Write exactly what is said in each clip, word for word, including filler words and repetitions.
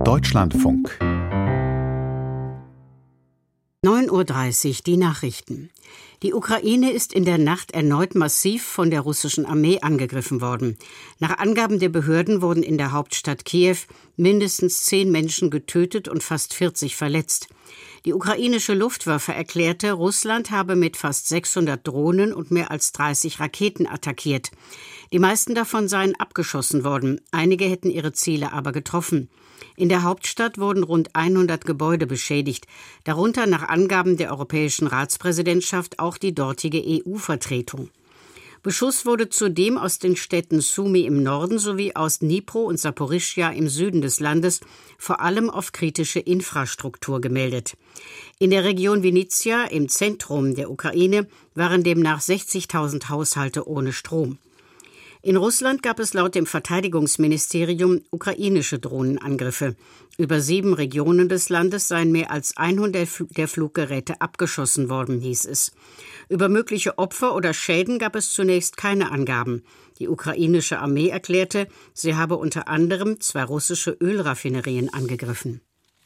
Deutschlandfunk. neun Uhr dreißig, die Nachrichten. Die Ukraine ist in der Nacht erneut massiv von der russischen Armee angegriffen worden. Nach Angaben der Behörden wurden in der Hauptstadt Kiew mindestens zehn Menschen getötet und fast vierzig verletzt. Die ukrainische Luftwaffe erklärte, Russland habe mit fast sechshundert Drohnen und mehr als dreißig Raketen attackiert. Die meisten davon seien abgeschossen worden, einige hätten ihre Ziele aber getroffen. In der Hauptstadt wurden rund hundert Gebäude beschädigt, darunter nach Angaben der Europäischen Ratspräsidentschaft auch die dortige E U-Vertretung. Beschuss wurde zudem aus den Städten Sumy im Norden sowie aus Dnipro und Saporischschja im Süden des Landes vor allem auf kritische Infrastruktur gemeldet. In der Region Vinnytsia im Zentrum der Ukraine waren demnach sechzigtausend Haushalte ohne Strom. In Russland gab es laut dem Verteidigungsministerium ukrainische Drohnenangriffe. Über sieben Regionen des Landes seien mehr als hundert der Fluggeräte abgeschossen worden, hieß es. Über mögliche Opfer oder Schäden gab es zunächst keine Angaben. Die ukrainische Armee erklärte, sie habe unter anderem zwei russische Ölraffinerien angegriffen.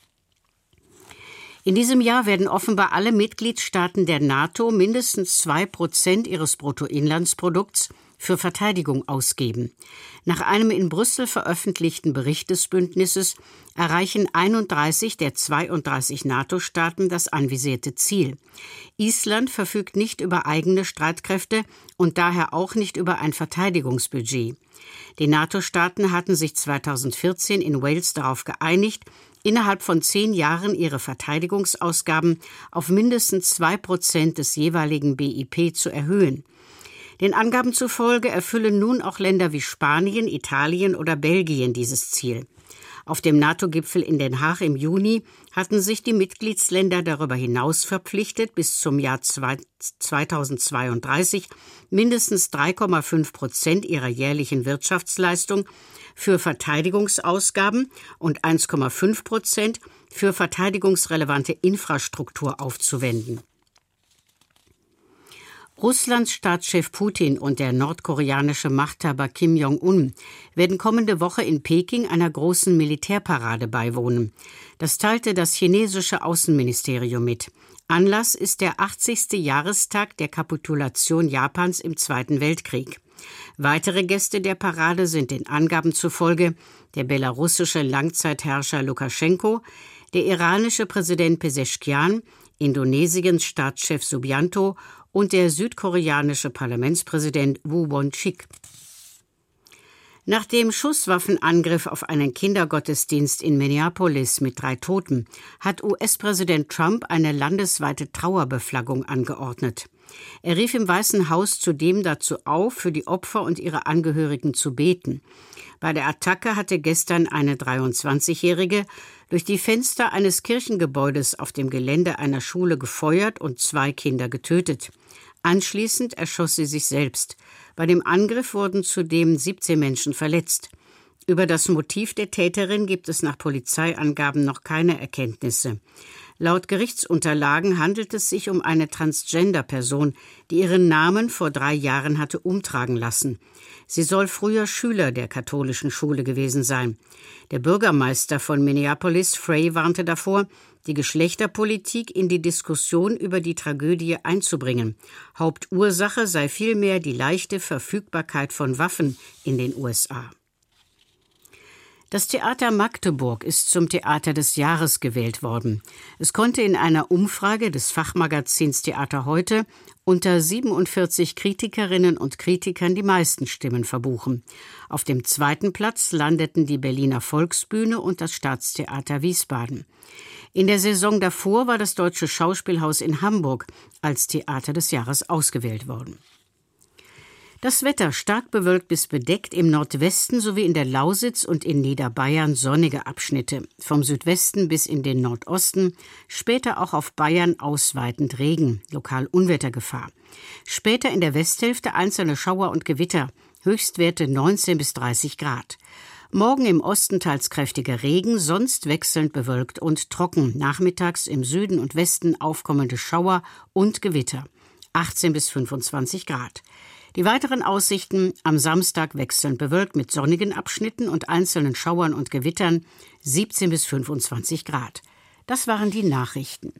In diesem Jahr werden offenbar alle Mitgliedstaaten der NATO mindestens zwei Prozent ihres Bruttoinlandsprodukts für Verteidigung ausgeben. Nach einem in Brüssel veröffentlichten Bericht des Bündnisses erreichen einunddreißig der zweiunddreißig NATO-Staaten das anvisierte Ziel. Island verfügt nicht über eigene Streitkräfte und daher auch nicht über ein Verteidigungsbudget. Die NATO-Staaten hatten sich zweitausendvierzehn in Wales darauf geeinigt, innerhalb von zehn Jahren ihre Verteidigungsausgaben auf mindestens zwei Prozent des jeweiligen B I P zu erhöhen. Den Angaben zufolge erfüllen nun auch Länder wie Spanien, Italien oder Belgien dieses Ziel. Auf dem NATO-Gipfel in Den Haag im Juni hatten sich die Mitgliedsländer darüber hinaus verpflichtet, bis zum Jahr zweitausendzweiunddreißig mindestens drei Komma fünf Prozent ihrer jährlichen Wirtschaftsleistung für Verteidigungsausgaben und eins Komma fünf Prozent für verteidigungsrelevante Infrastruktur aufzuwenden. Russlands Staatschef Putin und der nordkoreanische Machthaber Kim Jong-un werden kommende Woche in Peking einer großen Militärparade beiwohnen. Das teilte das chinesische Außenministerium mit. Anlass ist der achtzigste Jahrestag der Kapitulation Japans im Zweiten Weltkrieg. Weitere Gäste der Parade sind den Angaben zufolge der belarussische Langzeitherrscher Lukaschenko, der iranische Präsident Pezeshkian, Indonesiens Staatschef Subianto und der südkoreanische Parlamentspräsident Woo Won-sik. Nach dem Schusswaffenangriff auf einen Kindergottesdienst in Minneapolis mit drei Toten hat U S-Präsident Trump eine landesweite Trauerbeflaggung angeordnet. Er rief im Weißen Haus zudem dazu auf, für die Opfer und ihre Angehörigen zu beten. Bei der Attacke hatte gestern eine dreiundzwanzigjährige durch die Fenster eines Kirchengebäudes auf dem Gelände einer Schule gefeuert und zwei Kinder getötet. Anschließend erschoss sie sich selbst. Bei dem Angriff wurden zudem siebzehn Menschen verletzt. Über das Motiv der Täterin gibt es nach Polizeiangaben noch keine Erkenntnisse. Laut Gerichtsunterlagen handelt es sich um eine Transgender-Person, die ihren Namen vor drei Jahren hatte umtragen lassen. Sie soll früher Schüler der katholischen Schule gewesen sein. Der Bürgermeister von Minneapolis, Frey, warnte davor, die Geschlechterpolitik in die Diskussion über die Tragödie einzubringen. Hauptursache sei vielmehr die leichte Verfügbarkeit von Waffen in den U S A. Das Theater Magdeburg ist zum Theater des Jahres gewählt worden. Es konnte in einer Umfrage des Fachmagazins Theater heute unter siebenundvierzig Kritikerinnen und Kritikern die meisten Stimmen verbuchen. Auf dem zweiten Platz landeten die Berliner Volksbühne und das Staatstheater Wiesbaden. In der Saison davor war das Deutsche Schauspielhaus in Hamburg als Theater des Jahres ausgewählt worden. Das Wetter stark bewölkt bis bedeckt, im Nordwesten sowie in der Lausitz und in Niederbayern sonnige Abschnitte. Vom Südwesten bis in den Nordosten, später auch auf Bayern ausweitend Regen, lokal Unwettergefahr. Später in der Westhälfte einzelne Schauer und Gewitter, Höchstwerte neunzehn bis dreißig Grad. Morgen im Osten teils kräftiger Regen, sonst wechselnd bewölkt und trocken. Nachmittags im Süden und Westen aufkommende Schauer und Gewitter, achtzehn bis fünfundzwanzig Grad. Die weiteren Aussichten: am Samstag wechselnd bewölkt mit sonnigen Abschnitten und einzelnen Schauern und Gewittern, siebzehn bis fünfundzwanzig Grad. Das waren die Nachrichten.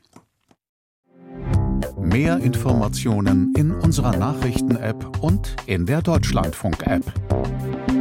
Mehr Informationen in unserer Nachrichten-App und in der Deutschlandfunk-App.